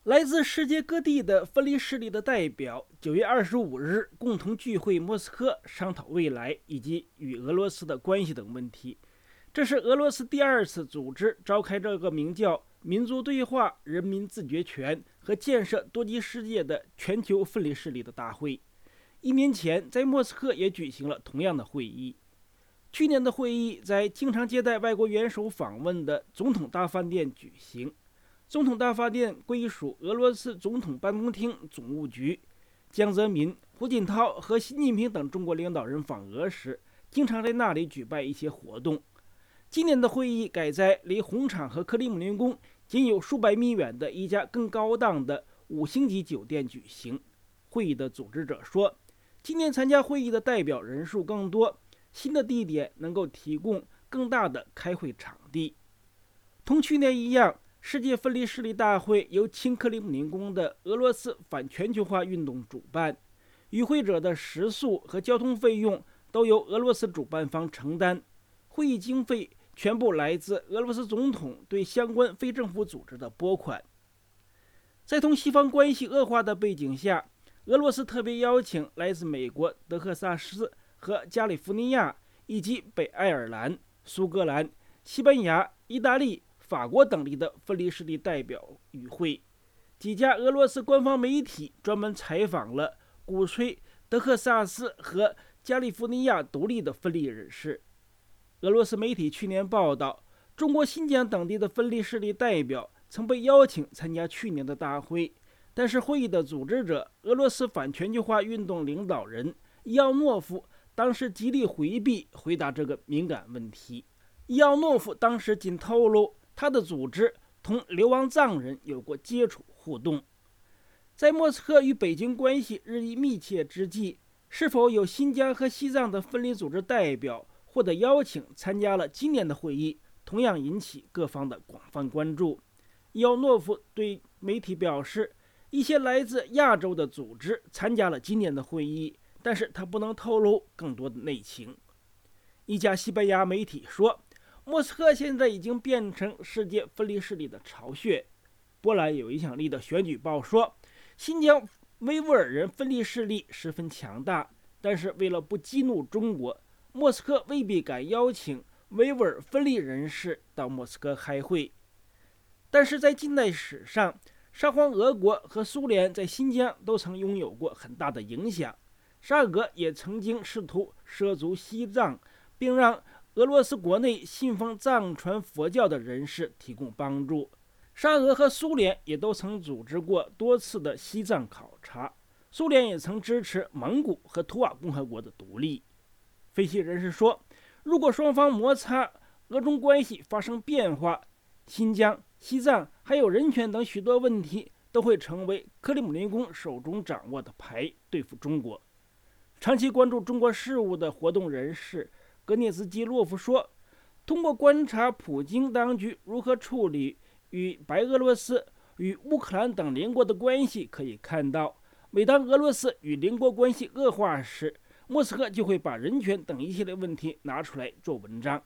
来自世界各地的分离势力的代表9月25日共同聚会莫斯科，商讨未来以及与俄罗斯的关系等问题。这是俄罗斯第二次组织召开这个名叫民族对话、人民自决权和建设多极世界的全球分离势力的大会。1年前，在莫斯科也举行了同样的会议。去年的会议在经常接待外国元首访问的总统大饭店举行。总统大饭店归属俄罗斯总统办公厅总务局。江泽民、胡锦涛和习近平等中国领导人访俄时，经常在那里举办一些活动。今年的会议改在离红场和克里姆林宫仅有数百米远的一家更高档的5星级酒店举行。会议的组织者说，今年参加会议的代表人数更多，新的地点能够提供更大的开会场地。同去年一样，世界分离势力大会由亲克里姆林宫的俄罗斯反全球化运动主办，与会者的食宿和交通费用都由俄罗斯主办方承担，会议经费全部来自俄罗斯总统对相关非政府组织的拨款。在同西方关系恶化的背景下，俄罗斯特别邀请来自美国、德克萨斯和加利福尼亚以及北爱尔兰、苏格兰、西班牙、意大利、法国等地的分离势力代表与会。几家俄罗斯官方媒体专门采访了鼓吹德克萨斯和加利福尼亚独立的分离人士。俄罗斯媒体去年报道，中国新疆等地的分离势力代表曾被邀请参加去年的大会，但是会议的组织者俄罗斯反全球化运动领导人伊奥诺夫当时极力回避回答这个敏感问题。伊奥诺夫当时仅透露，他的组织同流亡藏人有过接触互动。在莫斯科与北京关系日益密切之际，是否有新疆和西藏的分离组织代表获得邀请参加了今年的会议，同样引起各方的广泛关注。伊奥诺夫对媒体表示，一些来自亚洲的组织参加了今年的会议，但是他不能透露更多的内情。一家西班牙媒体说，莫斯科现在已经变成世界分离势力的巢穴。波兰有影响力的选举报说，新疆维吾尔人分离势力十分强大，但是为了不激怒中国，莫斯科未必敢邀请维吾尔分离人士到莫斯科开会。但是在近代史上，沙皇俄国和苏联在新疆都曾拥有过很大的影响。沙俄也曾经试图涉足西藏，并让俄罗斯国内信奉藏传佛教的人士提供帮助。沙俄和苏联也都曾组织过多次的西藏考察，苏联也曾支持蒙古和图瓦共和国的独立。分析人士说，如果双方摩擦，俄中关系发生变化，新疆、西藏还有人权等许多问题都会成为克里姆林宫手中掌握的牌，对付中国。长期关注中国事务的活动人士格涅兹基洛夫说，通过观察普京当局如何处理与白俄罗斯、与乌克兰等邻国的关系，可以看到，每当俄罗斯与邻国关系恶化时，莫斯科就会把人权等一系列问题拿出来做文章。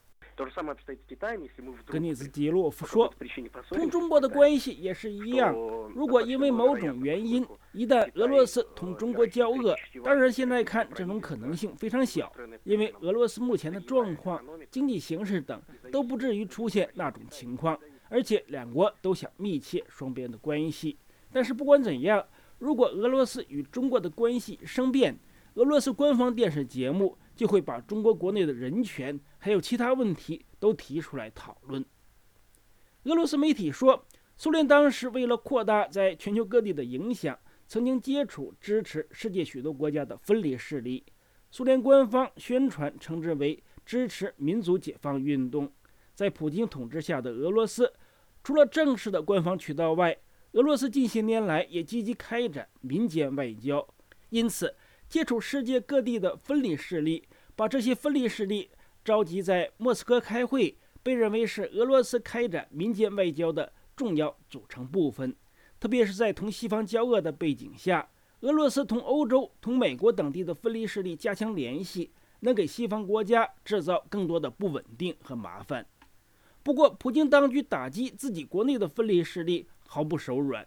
格涅兹基洛夫说，同中国的关系也是一样，如果因为某种原因，一旦俄罗斯同中国交恶，当然现在看这种可能性非常小，因为俄罗斯目前的状况、经济形势等都不至于出现那种情况，而且两国都想密切双边的关系。但是不管怎样，如果俄罗斯与中国的关系生变，俄罗斯官方电视节目就会把中国国内的人权还有其他问题都提出来讨论。俄罗斯媒体说，苏联当时为了扩大在全球各地的影响，曾经接触支持世界许多国家的分离势力。苏联官方宣传称之为支持民族解放运动。在普京统治下的俄罗斯，除了正式的官方渠道外，俄罗斯近些年来也积极开展民间外交。因此，接触世界各地的分离势力，把这些分离势力召集在莫斯科开会，被认为是俄罗斯开展民间外交的重要组成部分。特别是在同西方交恶的背景下，俄罗斯同欧洲、同美国等地的分离势力加强联系，能给西方国家制造更多的不稳定和麻烦。不过，普京当局打击自己国内的分离势力毫不手软。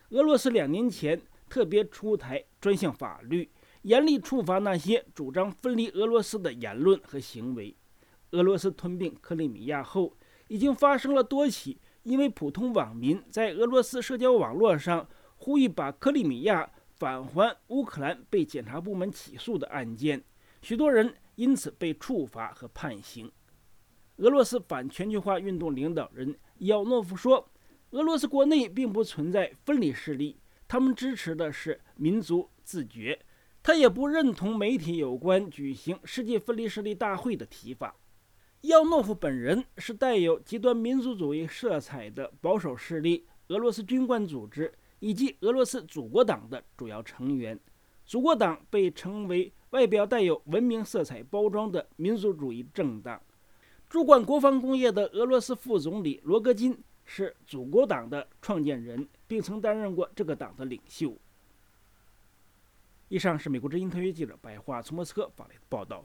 俄罗斯2年前特别出台专项法律，严厉处罚那些主张分离俄罗斯的言论和行为。俄罗斯吞并克里米亚后，已经发生了多起因为普通网民在俄罗斯社交网络上呼吁把克里米亚返还乌克兰被检察部门起诉的案件，许多人因此被处罚和判刑。俄罗斯反全球化运动领导人伊奥诺夫说，俄罗斯国内并不存在分离势力，他们支持的是民族自觉。他也不认同媒体有关举行世界分离势力大会的提法。伊奥诺夫本人是带有极端民族主义色彩的保守势力俄罗斯军官组织以及俄罗斯祖国党的主要成员。祖国党被称为外表带有文明色彩包装的民族主义政党。主管国防工业的俄罗斯副总理罗戈金是祖国党的创建人，并曾担任过这个党的领袖。以上是美国之音特约记者白桦从莫斯科发来的报道。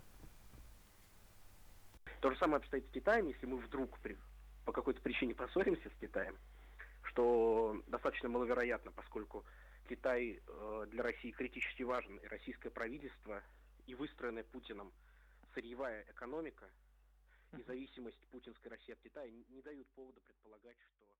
То же самое обстоит с Китаем, если мы вдруг по какой-то причине поссоримся с Китаем, что достаточно маловероятно, поскольку Китай для России критически важен, и российское правительство, и выстроенная Путиным сырьевая экономика, и зависимость путинской России от Китая не дают повода предполагать, что